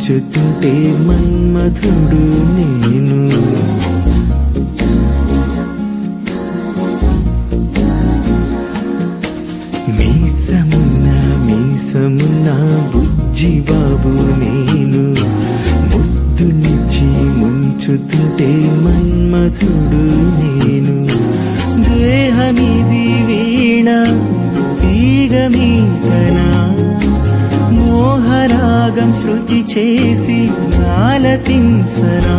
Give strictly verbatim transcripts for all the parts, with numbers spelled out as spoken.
ముంచుతుంటే మన్మధుడు నేను. మీసమున్న మీసమున్న బుజ్జి బాబు నేను, ముద్దునిచ్చి ముంచుతుంటే మన్మధుడు నేను. దేహమిది వీణ తీగమీటనా, మోహరాగం శృతి చేసి ఆలపించనా.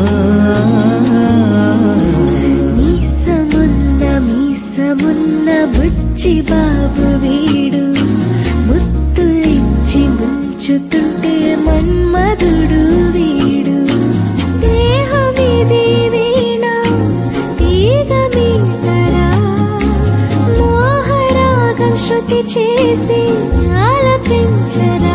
మీసమున్న మీసమున్న బుజ్జి బాబు వీడు, ముద్దులిచ్చి ముంచుతుంటే మన్మధుడు వీడు. దేహమిది వీణ తీగమీటరా, మోహరాగం శృతి చేసి ఆలపించరా.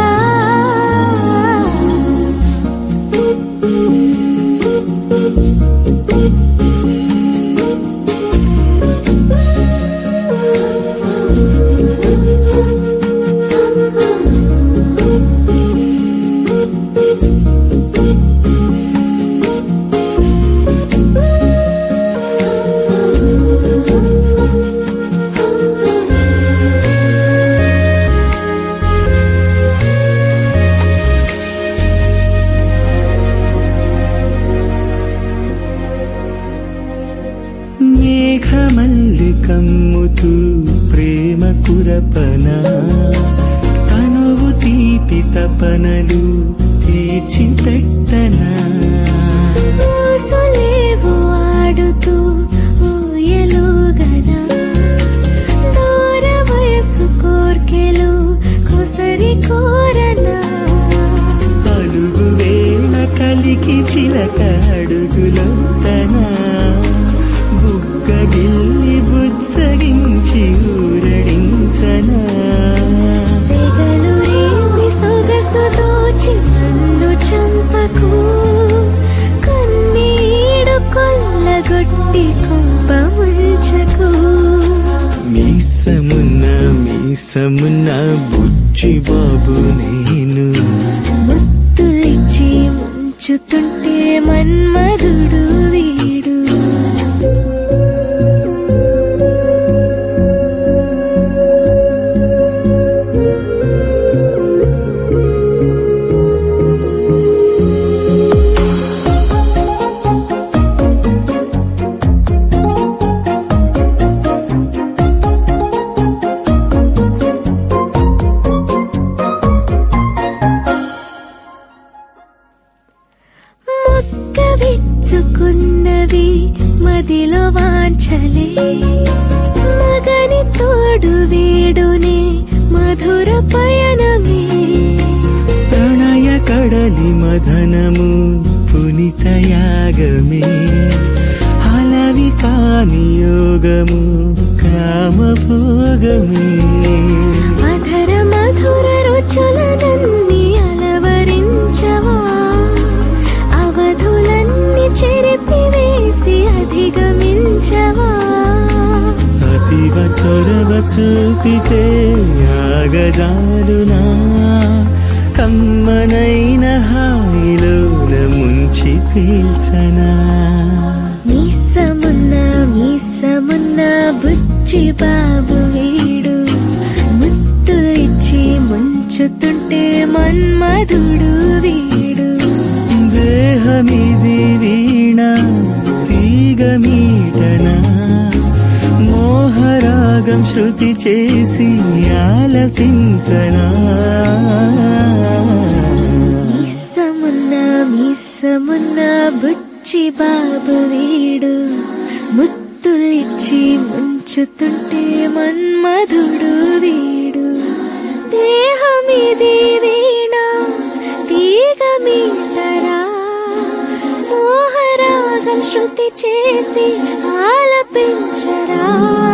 మేఘమల్లి కమ్ముతూ ప్రేమ కురపన, తనువు తీపి తపనలు తీర్చిపెట్టనా. ఊసులేవు ఆడుతూ ఊయలుగనా, దూర వయసు కోర్కెలు కొసరి కోరనా. అడుగు వేళ కలికి చిలక అడుగులొత్తనా, బుగ్గగిల్లి బుజ్జగించి ఊరడించనా. సెగలు రేమి సొగసు దోచి నన్ను చంపకు, కన్నీడు కొల్లగొట్టి కుంప ముంచకు. మీసమున్న మీసమున్న బుజ్జి బాబు నేను, ముద్దులిచ్చి ముంచుతుంటే మన్మధుడు వీడు. మొక్క విచ్చుకున్నవి మదిలో వాంఛలే, మగని తోడు వేడునే మధుర పయనమే. ప్రణయ కడలి మదనము పునిత యాగమే, అలవి కాని యోగము కామభోగమే. మధుర మధుర రుచులనన్ని అలవరించవా, అవధులన్నీ చెరిపివేసి అధిగమించవా. అతివ చొరవ చూపితే ఆగజాలునా, కమ్మనైన హాయిలోన ముంచి పీల్చనా. మీసమున్న మీసమున్న బుజ్జి బాబు వీడు, ముద్దు ఇచ్చి ముంచుతుంటే మన్మధుడు వీడు. దేహమిది వీణ తీగమీటనా, మోహరాగం శృతి చేసి ఆలపించనా. మీసమున్న మీసమున్న బుజ్జి బాబు వీడు, ముద్దులిచ్చి ముంచుతుంటే మన్మధుడు వీడు. దేహమిది వీణ తీగమీటరా, మోహరాగం శృతి చేసి ఆలపించరా.